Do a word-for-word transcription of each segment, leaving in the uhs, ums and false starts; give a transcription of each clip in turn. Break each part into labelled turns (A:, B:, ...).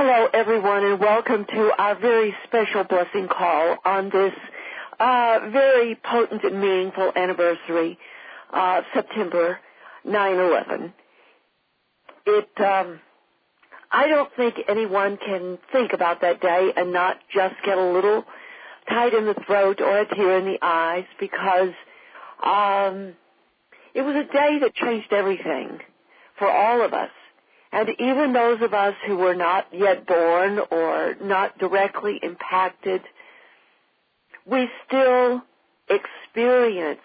A: Hello, everyone, and welcome to our very special blessing call on this uh, very potent and meaningful anniversary, uh, September nine eleven. It, um, I don't think anyone can think about that day and not just get a little tight in the throat or a tear in the eyes, because um, it was a day that changed everything for all of us. And even those of us who were not yet born or not directly impacted, we still experienced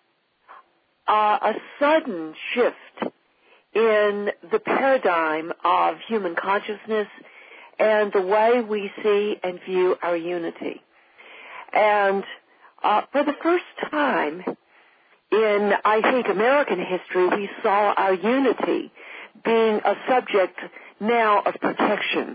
A: uh, a sudden shift in the paradigm of human consciousness and the way we see and view our unity. And uh, for the first time in, I think, American history, we saw our unity being a subject now of protection.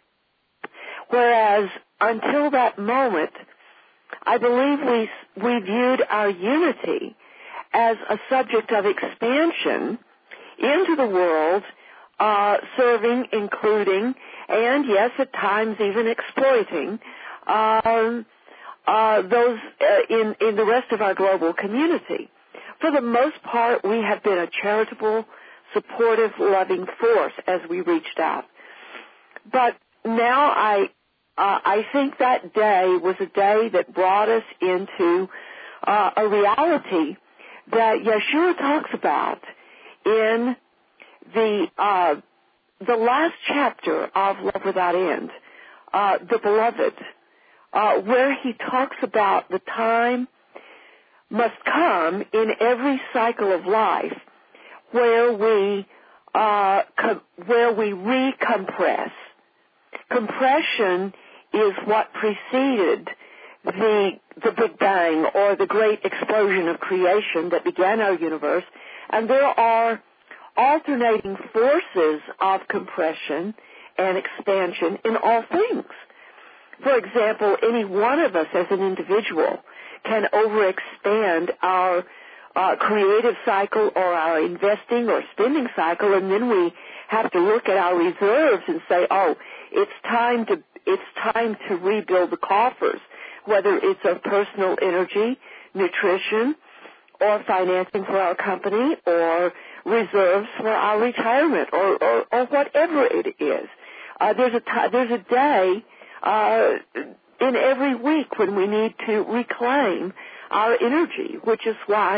A: Whereas until that moment, I believe we, we viewed our unity as a subject of expansion into the world, uh, serving, including, and yes, at times even exploiting um, uh, those uh, in, in the rest of our global community. For the most part, we have been a charitable, supportive, loving force as we reached out. But now I, uh, I think that day was a day that brought us into uh, a reality that Yeshua talks about in the uh, the last chapter of Love Without End, uh, the Beloved, uh, where he talks about the time must come in every cycle of life where we uh, com- where we recompress. Compression is what preceded the the Big Bang, or the great explosion of creation that began our universe, and there are alternating forces of compression and expansion in all things. For example, any one of us as an individual can overexpand our Uh, creative cycle or our investing or spending cycle, and then we have to look at our reserves and say, oh, it's time to it's time to rebuild the coffers, whether it's of personal energy, nutrition, or financing for our company, or reserves for our retirement, or, or, or whatever it is. Uh, there's a t- there's a day uh, in every week when we need to reclaim our energy, which is why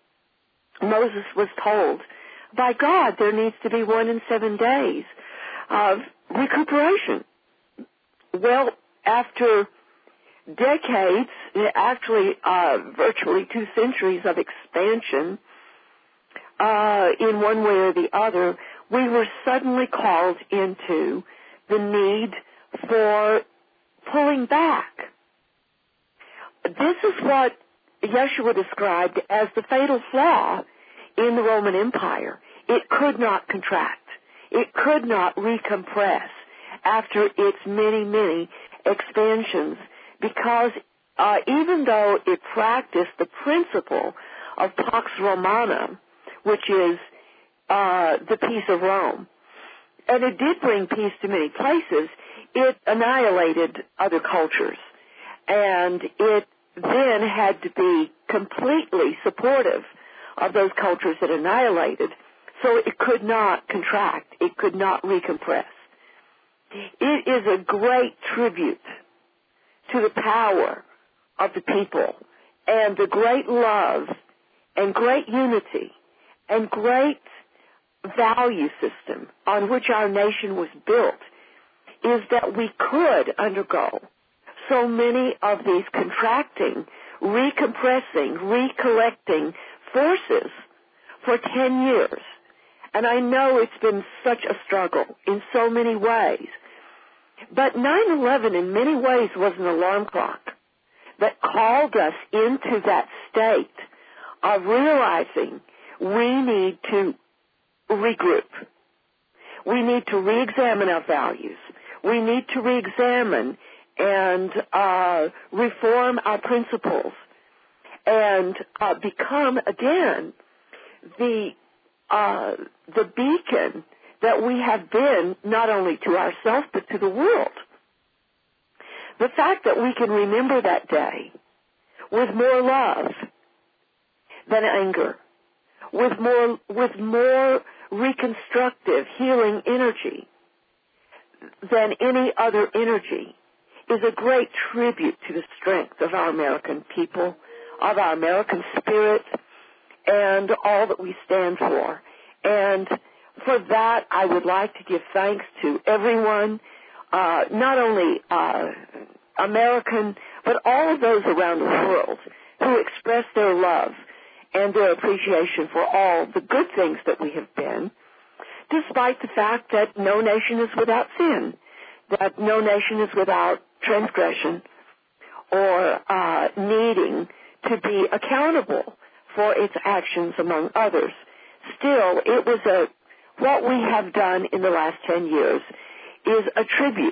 A: Moses was told by God there needs to be one in seven days of recuperation. Well, after decades, actually uh, virtually two centuries of expansion uh, in one way or the other, we were suddenly called into the need for pulling back. This is what Yeshua described as the fatal flaw in the Roman Empire. It could not contract. It could not recompress after its many, many expansions, because uh, even though it practiced the principle of Pax Romana, which is uh, the peace of Rome, and it did bring peace to many places, it annihilated other cultures, and it then had to be completely supportive of those cultures that annihilated, so it could not contract, it could not recompress. It is a great tribute to the power of the people and the great love and great unity and great value system on which our nation was built, is that we could undergo so many of these contracting, recompressing, recollecting forces for ten years. And I know it's been such a struggle in so many ways. But nine eleven in many ways was an alarm clock that called us into that state of realizing we need to regroup. We need to re-examine our values. We need to re-examine and uh, reform our principles, and uh, become again the uh, the beacon that we have been not only to ourselves but to the world. The fact that we can remember that day with more love than anger, with more, with more reconstructive, healing energy than any other energy, is a great tribute to the strength of our American people, of our American spirit, and all that we stand for. And for that, I would like to give thanks to everyone, uh, not only uh, American, but all of those around the world who express their love and their appreciation for all the good things that we have been, despite the fact that no nation is without sin, that no nation is without transgression or uh, needing to be accountable for its actions, among others. Still, it was a what we have done in the last ten years is a tribute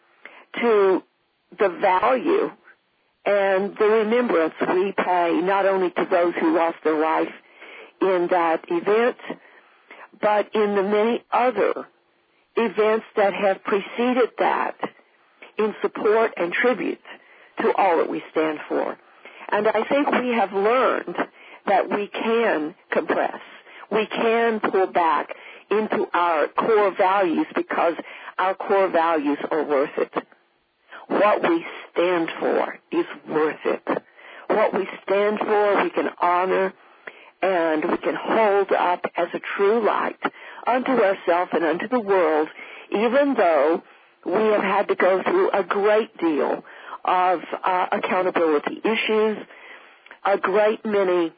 A: to the value and the remembrance we pay not only to those who lost their life in that event, but in the many other events that have preceded that in support and tribute to all that we stand for. And I think we have learned that we can compress. We can pull back into our core values because our core values are worth it. What we stand for is worth it. What we stand for, we can honor and we can hold up as a true light unto ourselves and unto the world, even though we have had to go through a great deal of uh, accountability issues, a great many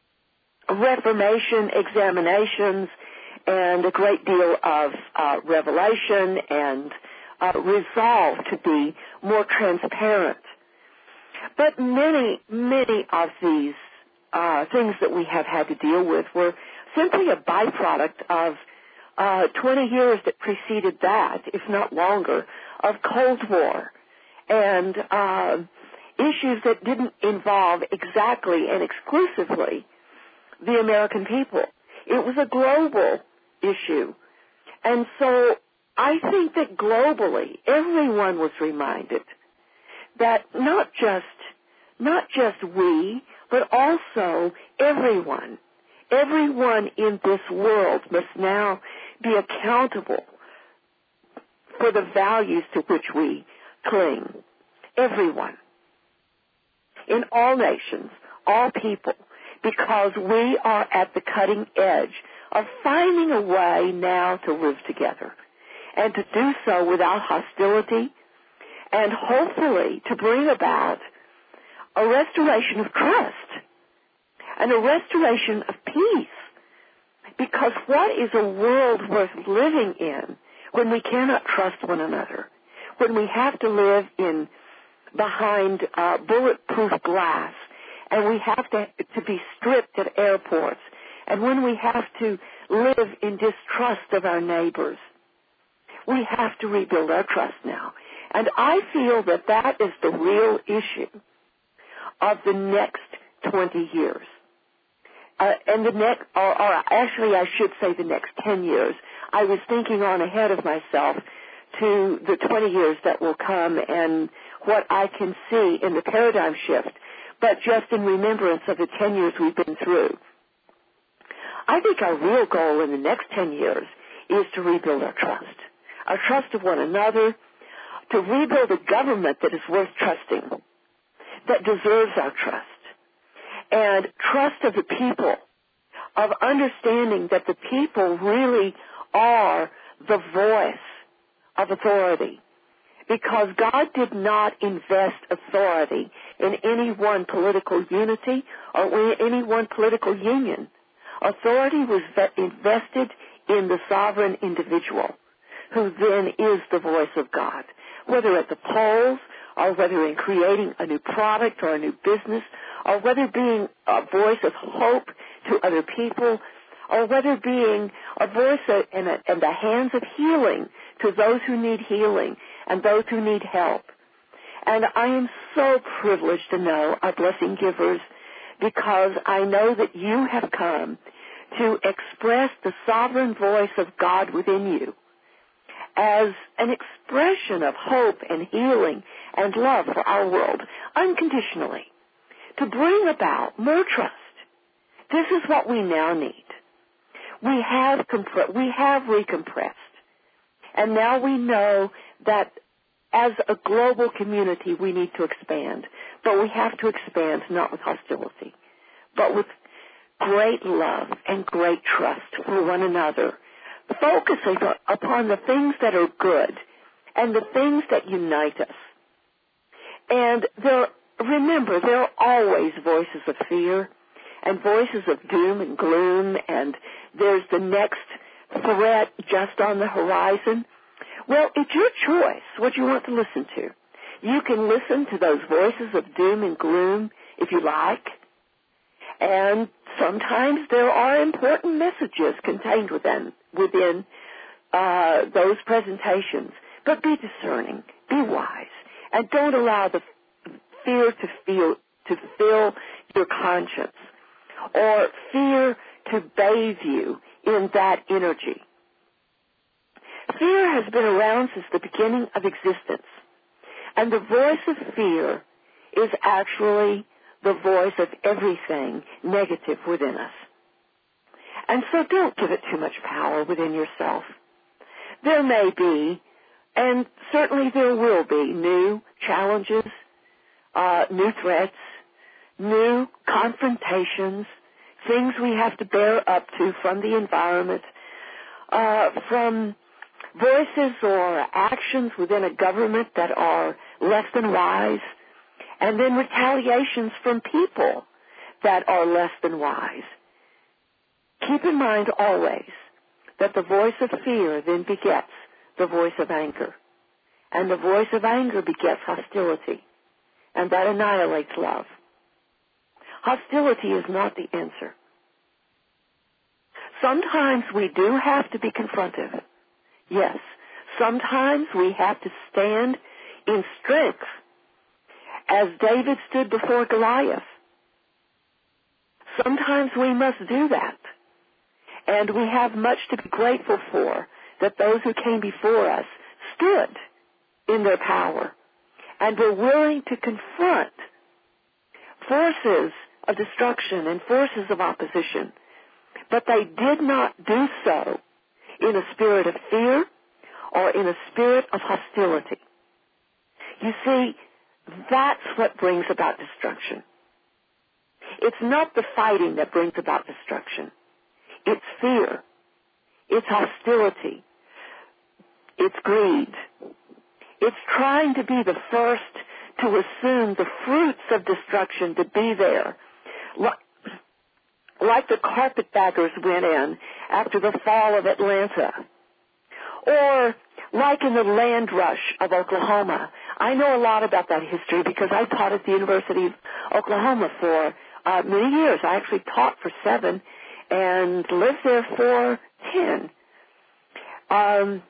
A: reformation examinations, and a great deal of uh, revelation and uh, resolve to be more transparent. But many, many of these uh, things that we have had to deal with were simply a byproduct of uh, twenty years that preceded that, if not longer, of Cold War and uh, issues that didn't involve exactly and exclusively the American people. It was a global issue. And so I think that globally everyone was reminded that not just not just we, but also everyone, everyone in this world must now be accountable for the values to which we cling. Everyone. In all nations, all people, because we are at the cutting edge of finding a way now to live together and to do so without hostility and hopefully to bring about a restoration of trust and a restoration of peace. Because what is a world worth living in when we cannot trust one another, when we have to live in behind uh, bulletproof glass, and we have to, to be stripped at airports, and when we have to live in distrust of our neighbors? We have to rebuild our trust now. And I feel that that is the real issue of the next twenty years. Uh, and the next, or, or actually I should say the next ten years. I was thinking on ahead of myself to the twenty years that will come and what I can see in the paradigm shift, but just in remembrance of the ten years we've been through. I think our real goal in the next ten years is to rebuild our trust, our trust of one another, to rebuild a government that is worth trusting, that deserves our trust, and trust of the people, of understanding that the people really are the voice of authority, because God did not invest authority in any one political unity or any one political union. Authority was invested in the sovereign individual, who then is the voice of God, whether at the polls or whether in creating a new product or a new business, or whether being a voice of hope to other people, or whether being a voice in, a, in the hands of healing to those who need healing and those who need help. And I am so privileged to know our blessing givers, because I know that you have come to express the sovereign voice of God within you as an expression of hope and healing and love for our world, unconditionally, to bring about more trust. This is what we now need. We have compre- we have recompressed, and now we know that as a global community we need to expand, but we have to expand not with hostility, but with great love and great trust for one another, focusing upon the things that are good and the things that unite us. And there, remember, there are always voices of fear and voices of doom and gloom, and there's the next threat just on the horizon. Well, it's your choice what you want to listen to. You can listen to those voices of doom and gloom if you like, and sometimes there are important messages contained within, within uh, those presentations. But be discerning, be wise, and don't allow the fear to feel to fill your conscience, or fear to bathe you in that energy. Fear has been around since the beginning of existence, and the voice of fear is actually the voice of everything negative within us. And so don't give it too much power within yourself. There may be, and certainly there will be, new challenges, uh, new threats, new confrontations, things we have to bear up to from the environment, uh, from voices or actions within a government that are less than wise, and then retaliations from people that are less than wise. Keep in mind always that the voice of fear then begets the voice of anger, and the voice of anger begets hostility, and that annihilates love. Hostility is not the answer. Sometimes we do have to be confrontive. Yes, sometimes we have to stand in strength, as David stood before Goliath. Sometimes we must do that. And we have much to be grateful for, that those who came before us stood in their power and were willing to confront forces of destruction and forces of opposition. But they did not do so in a spirit of fear or in a spirit of hostility. You see, that's what brings about destruction. It's not the fighting that brings about destruction. It's fear. It's hostility. It's greed. It's trying to be the first to assume the fruits of destruction, to be there. Like the carpetbaggers went in after the fall of Atlanta. Or like in the land rush of Oklahoma. I know a lot about that history because I taught at the University of Oklahoma for uh, many years. I actually taught for seven and lived there for ten. Um,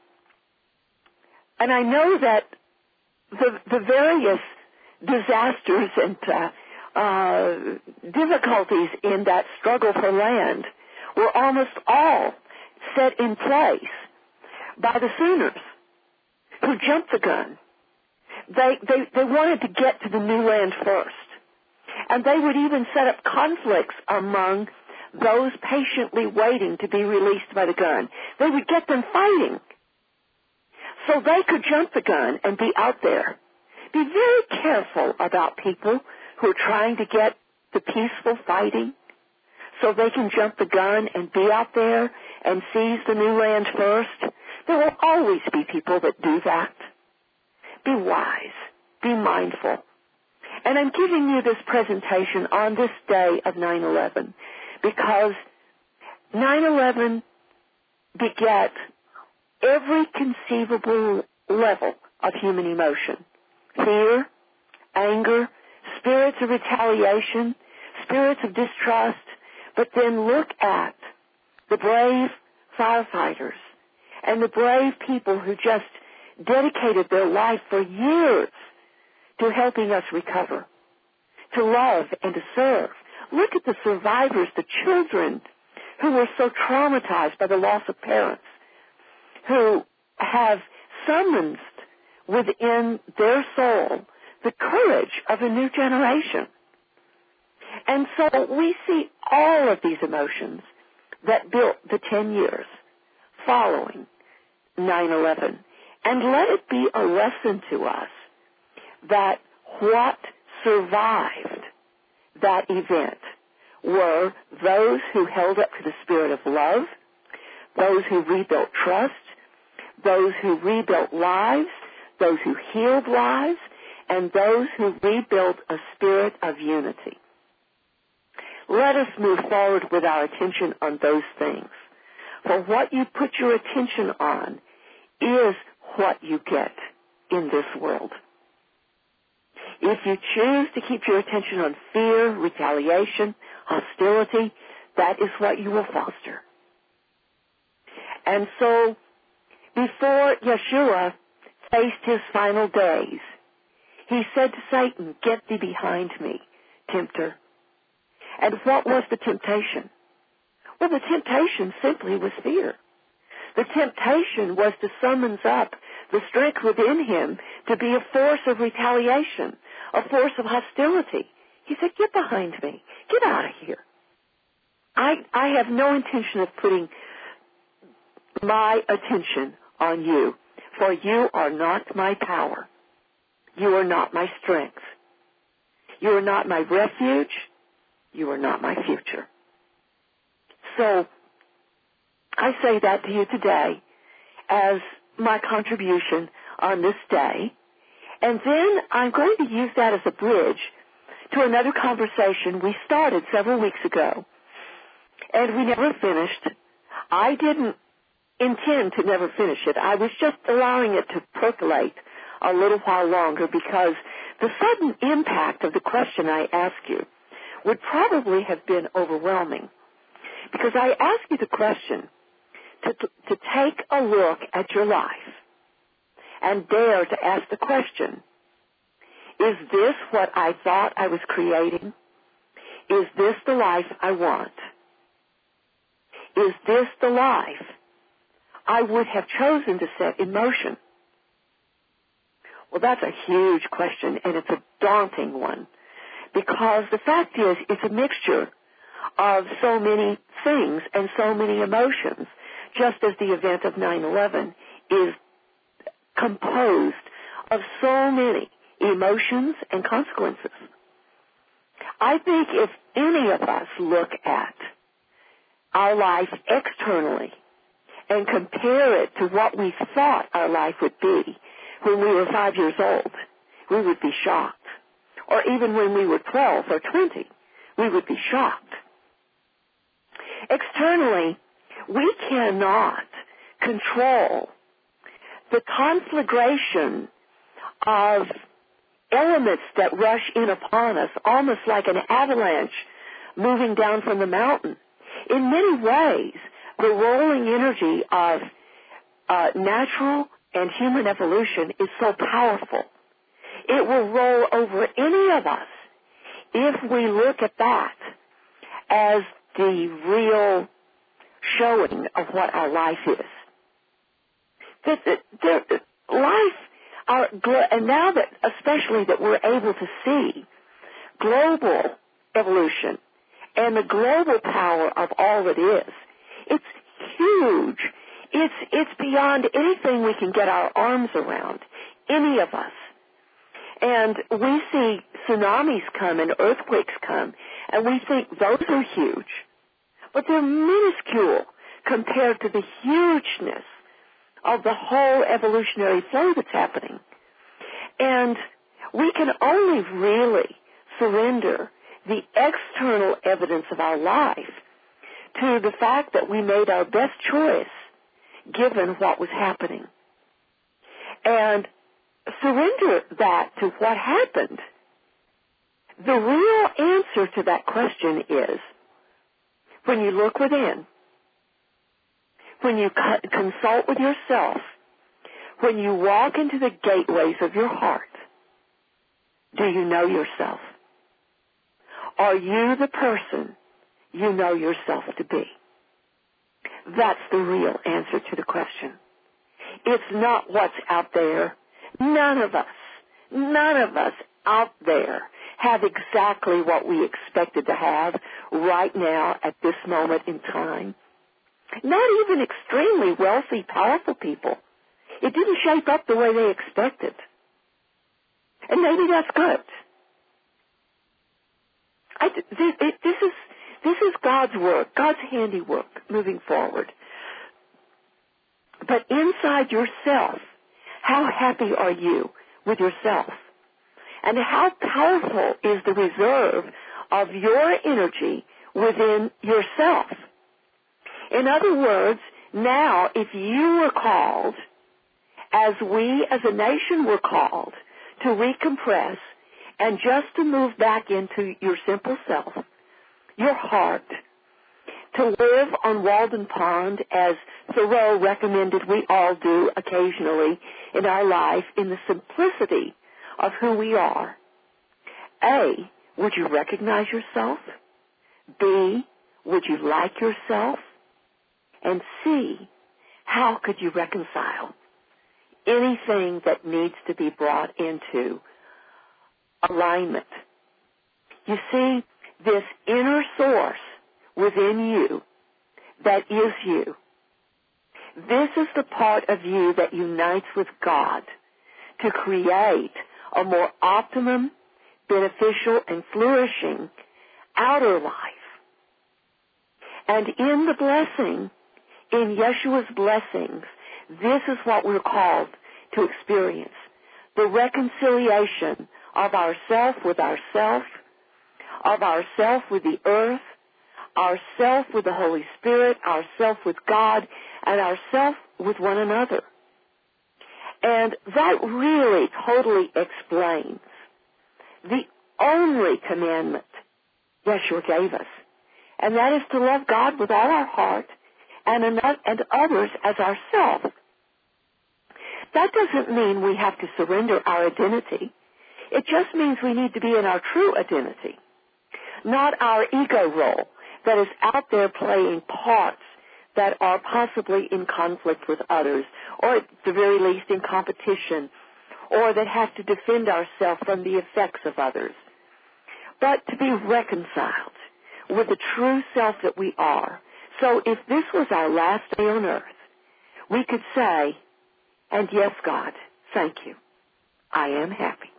A: and I know that the, the various disasters and uh, uh, difficulties in that struggle for land were almost all set in place by the Sooners, who jumped the gun. They, they, they wanted to get to the new land first. And they would even set up conflicts among those patiently waiting to be released by the gun. They would get them fighting so they could jump the gun and be out there. Be very careful about people who are trying to get the peaceful fighting so they can jump the gun and be out there and seize the new land first. There will always be people that do that. Be wise. Be mindful. And I'm giving you this presentation on this day of nine eleven because nine eleven begat every conceivable level of human emotion. Fear, anger, spirits of retaliation, spirits of distrust, but then look at the brave firefighters and the brave people who just dedicated their life for years to helping us recover, to love and to serve. Look at the survivors, the children who were so traumatized by the loss of parents, who have summoned within their soul the courage of a new generation. And so we see all of these emotions that built the ten years following nine eleven. And let it be a lesson to us that what survived that event were those who held up to the spirit of love, those who rebuilt trust, those who rebuilt lives, those who healed lives, and those who rebuilt a spirit of unity. Let us move forward with our attention on those things. For what you put your attention on is what you get in this world. If you choose to keep your attention on fear, retaliation, hostility, that is what you will foster. And so, before Yeshua faced his final days, he said to Satan, "Get thee behind me, tempter." And what was the temptation? Well, the temptation simply was fear. The temptation was to summons up the strength within him to be a force of retaliation, a force of hostility. He said, "Get behind me. Get out of here. I, I have no intention of putting my attention on you, for you are not my power. You are not my strength. You are not my refuge. You are not my future." So I say that to you today as my contribution on this day. And then I'm going to use that as a bridge to another conversation we started several weeks ago, and we never finished. I didn't intend to never finish it. I was just allowing it to percolate a little while longer because the sudden impact of the question I asked you would probably have been overwhelming. Because I asked you the question to, to, to take a look at your life and dare to ask the question, is this what I thought I was creating? Is this the life I want? Is this the life I would have chosen to set in motion? Well, that's a huge question, and it's a daunting one, because the fact is it's a mixture of so many things and so many emotions, just as the event of nine eleven is composed of so many emotions and consequences. I think if any of us look at our life externally and compare it to what we thought our life would be when we were five years old, we would be shocked. Or even when we were twelve or twenty, we would be shocked. Externally, we cannot control the conflagration of elements that rush in upon us, almost like an avalanche moving down from the mountain. In many ways, the rolling energy of uh, natural and human evolution is so powerful. It will roll over any of us if we look at that as the real showing of what our life is. The, the, the, the life, our, and now that, especially that we're able to see global evolution and the global power of all it is, it's huge. It's, it's beyond anything we can get our arms around, any of us. And we see tsunamis come and earthquakes come, and we think those are huge. But they're minuscule compared to the hugeness of the whole evolutionary flow that's happening. And we can only really surrender the external evidence of our life to the fact that we made our best choice given what was happening. And surrender that to what happened. The real answer to that question is, when you look within, when you consult with yourself, when you walk into the gateways of your heart, do you know yourself? Are you the person you know yourself to be? That's the real answer to the question. It's not what's out there. None of us, none of us out there have exactly what we expected to have right now at this moment in time. Not even extremely wealthy, powerful people. It didn't shape up the way they expected. And maybe that's good. I, this, it, this is this is God's work, God's handiwork moving forward. But inside yourself, how happy are you with yourself? And how powerful is the reserve of your energy within yourself? In other words, now if you were called, as we as a nation were called, to recompress and just to move back into your simple self, your heart, to live on Walden Pond, as Thoreau recommended we all do occasionally in our life, in the simplicity of who we are. A, would you recognize yourself? B, would you like yourself? And C, how could you reconcile anything that needs to be brought into alignment? You see, this inner source within you that is you, this is the part of you that unites with God to create a more optimum, beneficial, and flourishing outer life. And in the blessing, in Yeshua's blessings, this is what we're called to experience. The reconciliation of ourself with ourself, of ourself with the earth, ourself with the Holy Spirit, ourself with God, and ourself with one another. And that really totally explains the only commandment Yeshua gave us, and that is to love God with all our heart and, and others as ourselves. That doesn't mean we have to surrender our identity. It just means we need to be in our true identity, not our ego role that is out there playing parts that are possibly in conflict with others, or at the very least in competition, or that have to defend ourselves from the effects of others. But to be reconciled with the true self that we are. So if this was our last day on earth, we could say, and yes, God, thank you. I am happy.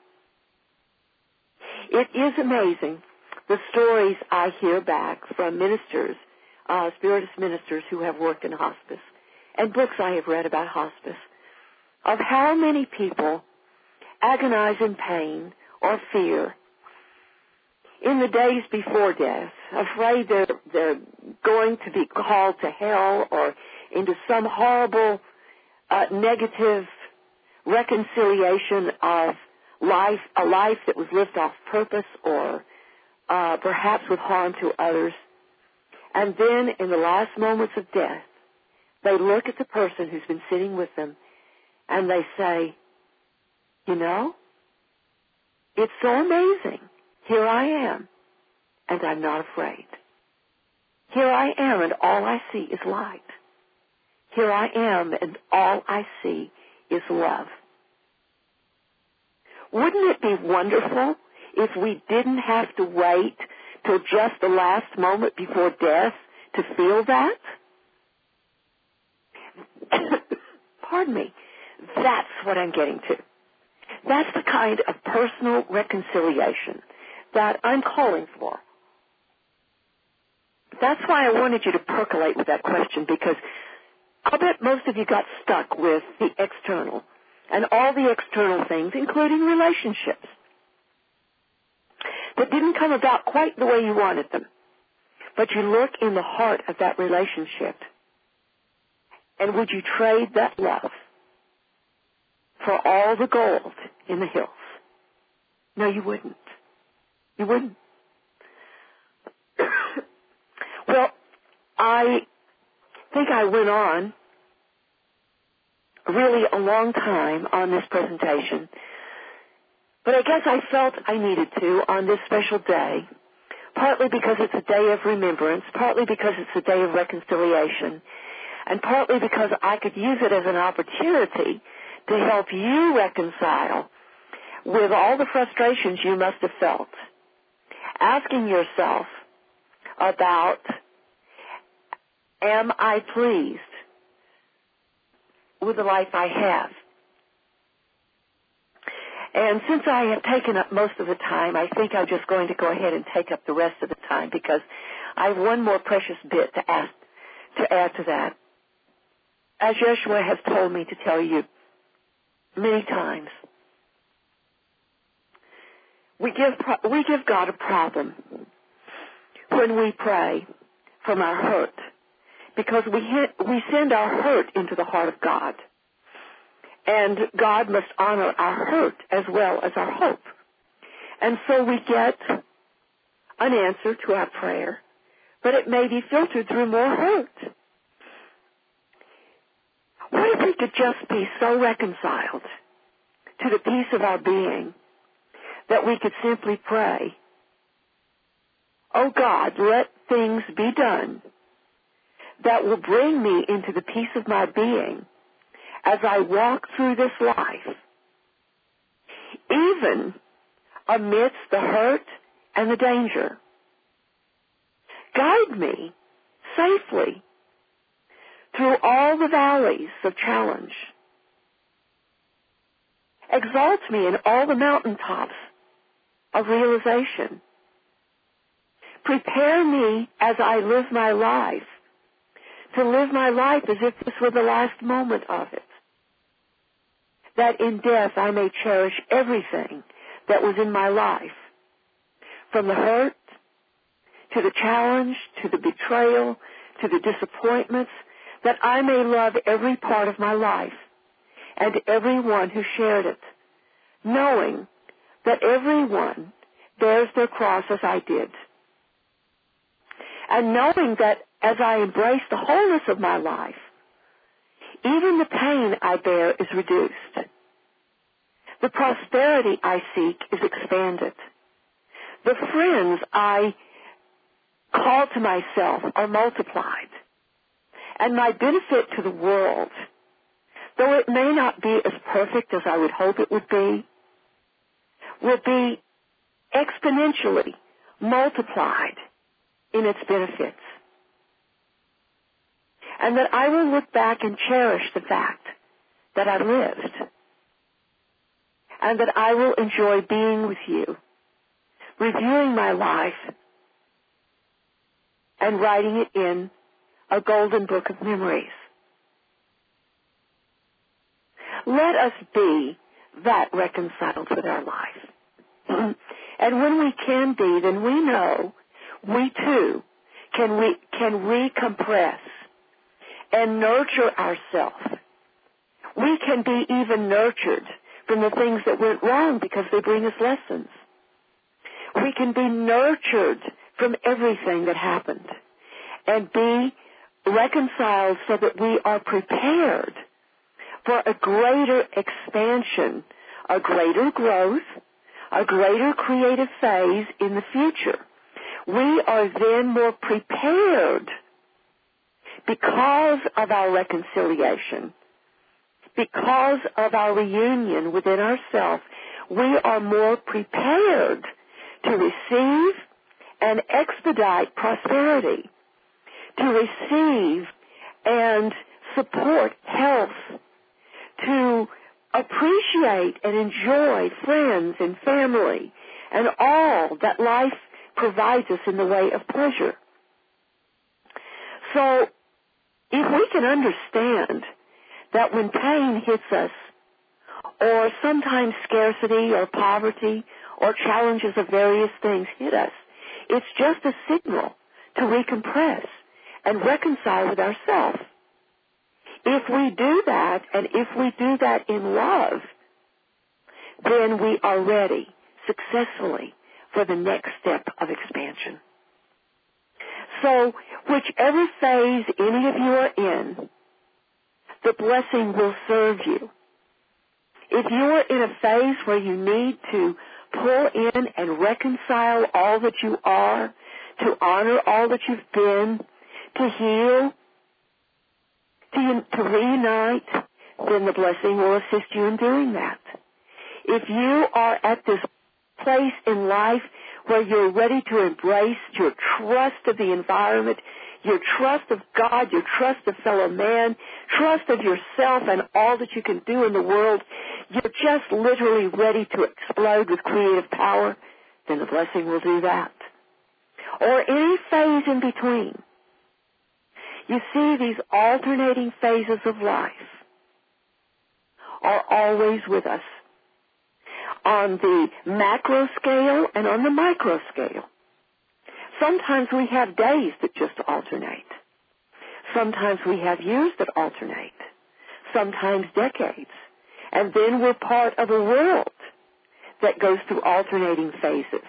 A: It is amazing the stories I hear back from ministers, uh, spiritist ministers who have worked in hospice, and books I have read about hospice, of how many people agonize in pain or fear in the days before death, afraid they're, they're going to be called to hell or into some horrible uh, negative reconciliation of life, a life that was lived off purpose or uh, perhaps with harm to others. And then in the last moments of death, they look at the person who's been sitting with them and they say, you know, it's so amazing. Here I am, and I'm not afraid. Here I am, and all I see is light. Here I am, and all I see is love. Wouldn't it be wonderful if we didn't have to wait till just the last moment before death to feel that? Pardon me. That's what I'm getting to. That's the kind of personal reconciliation that I'm calling for. That's why I wanted you to percolate with that question, because I'll bet most of you got stuck with the external and all the external things, including relationships, that didn't come about quite the way you wanted them. But you look in the heart of that relationship, and would you trade that love for all the gold in the hills? No, you wouldn't. You wouldn't. Well, I think I went on really a long time on this presentation, but I guess I felt I needed to on this special day, partly because it's a day of remembrance, partly because it's a day of reconciliation, and partly because I could use it as an opportunity to help you reconcile with all the frustrations you must have felt, asking yourself about, am I pleased with the life I have? And since I have taken up most of the time, I think I'm just going to go ahead and take up the rest of the time because I have one more precious bit to ask, to add to that. As Yeshua has told me to tell you many times, we give, we give God a problem when we pray from our hurt, because we, hit, we send our hurt into the heart of God. And God must honor our hurt as well as our hope. And so we get an answer to our prayer, but it may be filtered through more hurt. What if we could just be so reconciled to the peace of our being that we could simply pray, oh God, let things be done that will bring me into the peace of my being as I walk through this life, even amidst the hurt and the danger. Guide me safely through all the valleys of challenge. Exalt me in all the mountaintops of realization. Prepare me as I live my life to live my life as if this were the last moment of it, that in death I may cherish everything that was in my life, from the hurt to the challenge, to the betrayal, to the disappointments, that I may love every part of my life and everyone who shared it, knowing that everyone bears their cross as I did, and knowing that as I embrace the wholeness of my life, even the pain I bear is reduced. The prosperity I seek is expanded. The friends I call to myself are multiplied. And my benefit to the world, though it may not be as perfect as I would hope it would be, will be exponentially multiplied in its benefits. And that I will look back and cherish the fact that I lived. And that I will enjoy being with you, reviewing my life, and writing it in a golden book of memories. Let us be that reconciled with our life. And when we can be, then we know we too can, re- can recompress and nurture ourselves. We can be even nurtured from the things that went wrong because they bring us lessons. We can be nurtured from everything that happened and be reconciled so that we are prepared for a greater expansion, a greater growth, a greater creative phase in the future. We are then more prepared because of our reconciliation, because of our reunion within ourselves. We are more prepared to receive and expedite prosperity, to receive and support health, to appreciate and enjoy friends and family and all that life provides us in the way of pleasure. So if we can understand that when pain hits us, or sometimes scarcity or poverty or challenges of various things hit us, it's just a signal to recompress and reconcile with ourselves. If we do that, and if we do that in love, then we are ready successfully for the next step of expansion. So, whichever phase any of you are in, the blessing will serve you. If you are in a phase where you need to pull in and reconcile all that you are, to honor all that you've been, to heal, to, un- to reunite, then the blessing will assist you in doing that. If you are at this place in life where you're ready to embrace your trust of the environment, your trust of God, your trust of fellow man, trust of yourself and all that you can do in the world, you're just literally ready to explode with creative power, then the blessing will do that. Or any phase in between. You see, these alternating phases of life are always with us on the macro scale and on the micro scale. Sometimes we have days that just alternate. Sometimes we have years that alternate. Sometimes decades. And then we're part of a world that goes through alternating phases.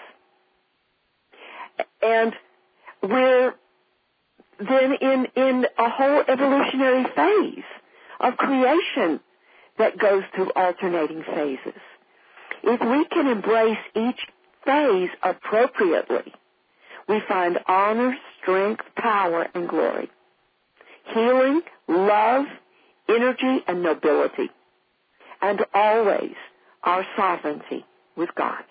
A: And we're then in, in a whole evolutionary phase of creation that goes through alternating phases. If we can embrace each phase appropriately, we find honor, strength, power, and glory, healing, love, energy, and nobility, and always our sovereignty with God.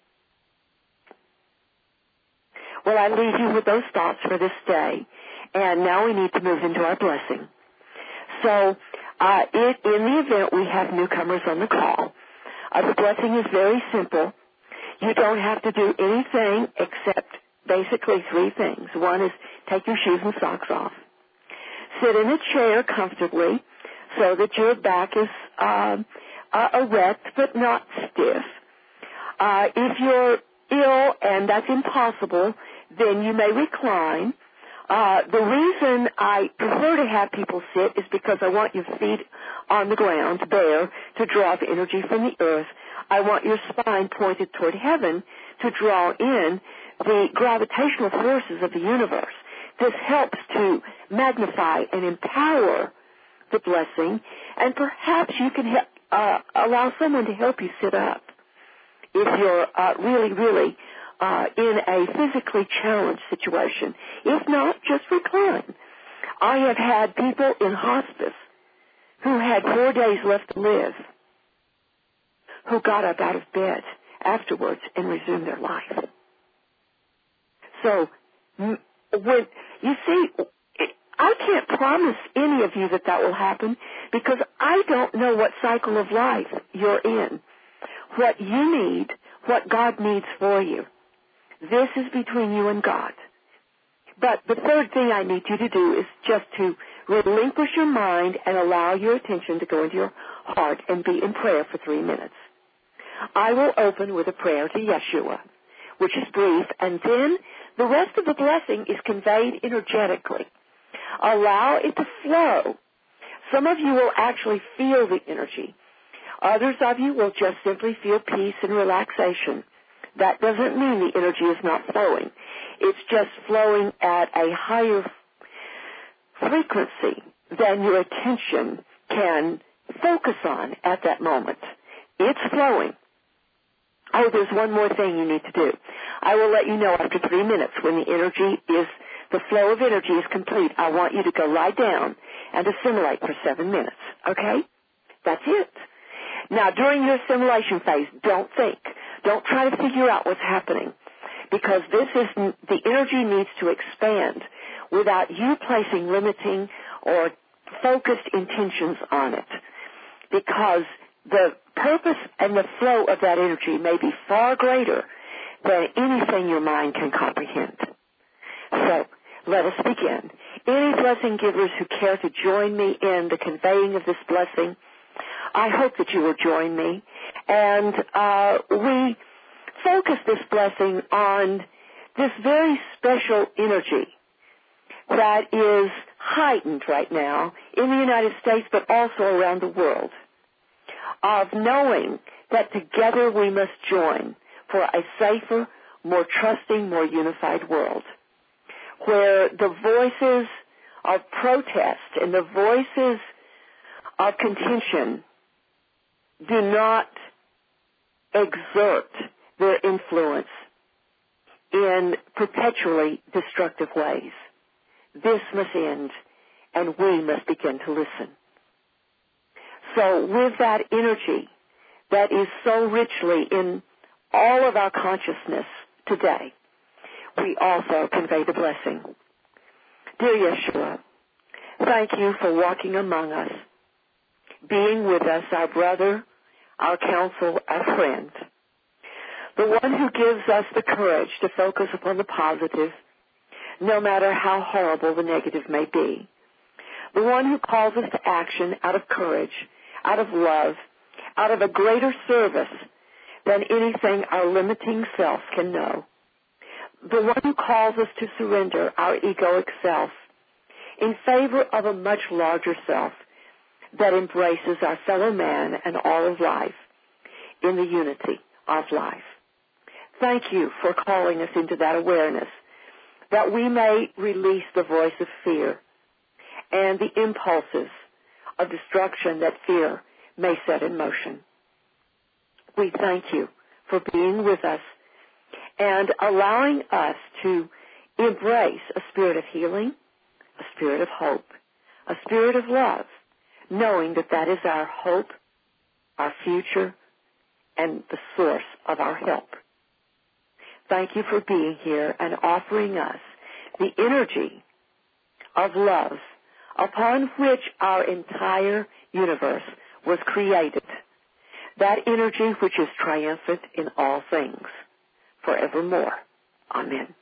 A: Well, I leave you with those thoughts for this day, and now we need to move into our blessing. So, uh, it, in the event we have newcomers on the call, uh, the blessing is very simple. You don't have to do anything except basically three things. One is take your shoes and socks off. Sit in a chair comfortably so that your back is um, uh, erect but not stiff. Uh, if you're ill and that's impossible, then you may recline. Uh, the reason I prefer to have people sit is because I want your feet on the ground, bare, to draw the energy from the earth. I want your spine pointed toward heaven to draw in the gravitational forces of the universe. This helps to magnify and empower the blessing, and perhaps you can help, uh, allow someone to help you sit up if you're uh, really, really uh, in a physically challenged situation. If not, just recline. I have had people in hospice who had four days left to live who got up out of bed afterwards and resumed their life. So, when, you see, I can't promise any of you that that will happen because I don't know what cycle of life you're in, what you need, what God needs for you. This is between you and God. But the third thing I need you to do is just to relinquish your mind and allow your attention to go into your heart and be in prayer for three minutes. I will open with a prayer to Yeshua, which is brief, and then the rest of the blessing is conveyed energetically. Allow it to flow. Some of you will actually feel the energy. Others of you will just simply feel peace and relaxation. That doesn't mean the energy is not flowing. It's just flowing at a higher frequency than your attention can focus on at that moment. It's flowing. Oh, there's one more thing you need to do. I will let you know after three minutes when the energy is, the flow of energy is complete. I want you to go lie down and assimilate for seven minutes. Okay? That's it. Now, during your assimilation phase, don't think. Don't try to figure out what's happening because this is, the energy needs to expand without you placing limiting or focused intentions on it because the purpose and the flow of that energy may be far greater than anything your mind can comprehend. So, let us begin. Any blessing givers who care to join me in the conveying of this blessing, I hope that you will join me. And uh, we focus this blessing on this very special energy that is heightened right now in the United States, but also around the world, of knowing that together we must join for a safer, more trusting, more unified world, where the voices of protest and the voices of contention do not exert their influence in perpetually destructive ways. This must end, and we must begin to listen. So with that energy that is so richly in all of our consciousness today, we also convey the blessing. Dear Yeshua, thank you for walking among us, being with us, our brother, our counsel, our friend, the one who gives us the courage to focus upon the positive, no matter how horrible the negative may be, the one who calls us to action out of courage, out of love, out of a greater service than anything our limiting self can know, the one who calls us to surrender our egoic self in favor of a much larger self that embraces our fellow man and all of life in the unity of life. Thank you for calling us into that awareness, that we may release the voice of fear and the impulses of destruction that fear may set in motion. We thank you for being with us and allowing us to embrace a spirit of healing, a spirit of hope, a spirit of love, knowing that that is our hope, our future, and the source of our help. Thank you for being here and offering us the energy of love upon which our entire universe was created, that energy which is triumphant in all things, forevermore. Amen.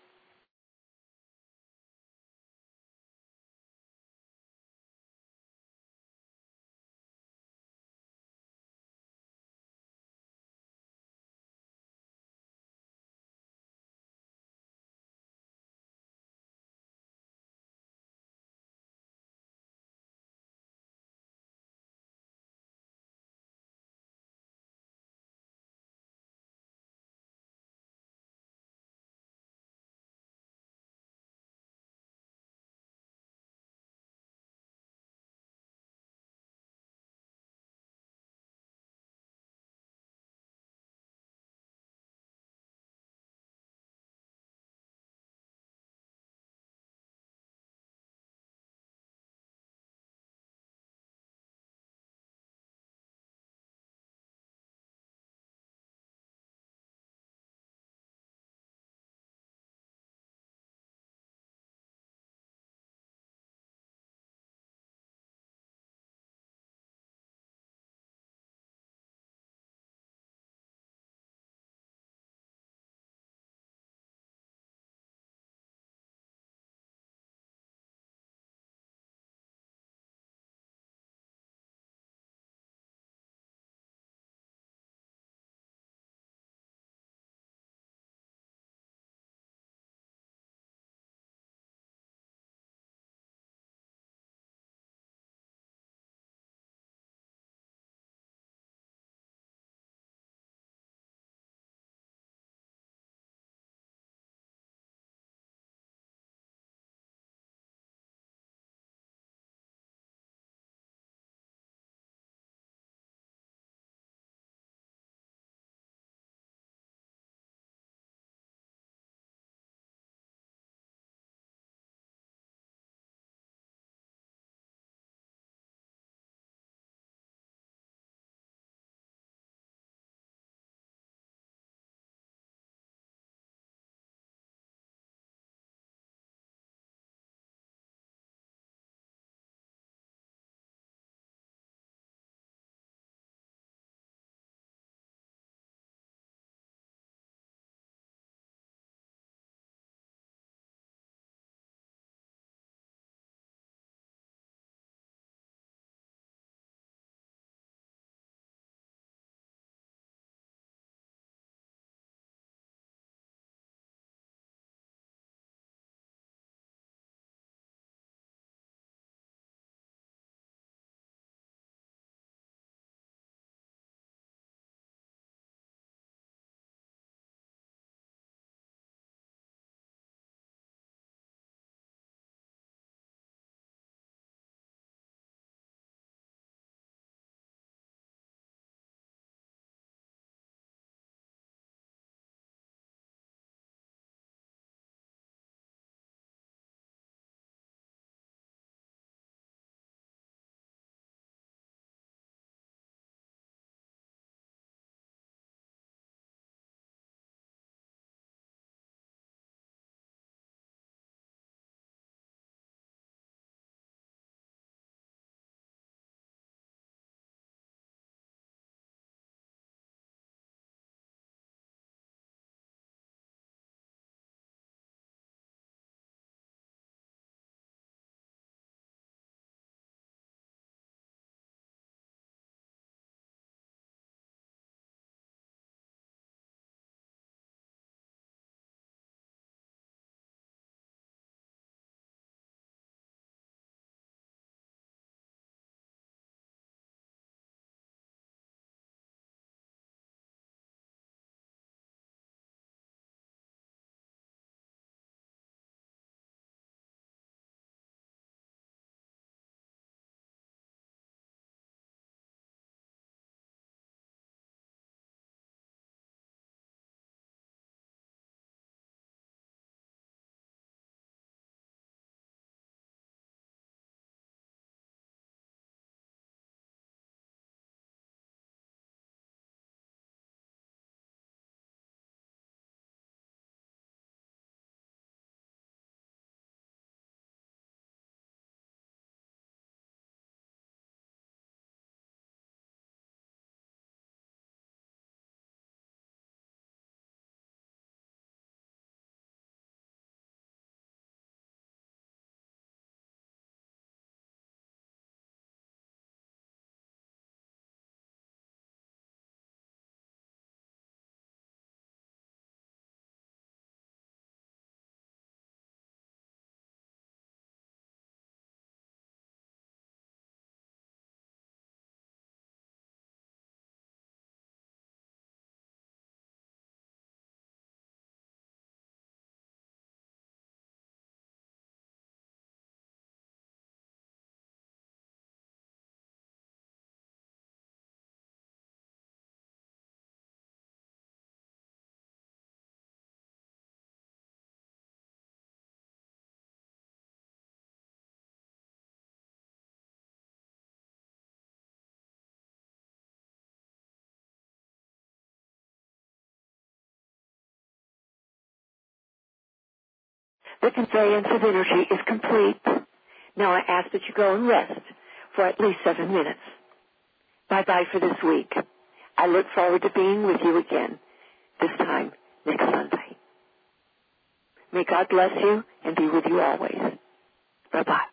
A: The conveyance of energy is complete. Now I ask that you go and rest for at least seven minutes. Bye-bye for this week. I look forward to being with you again, this time next Sunday. May God bless you and be with you always. Bye-bye.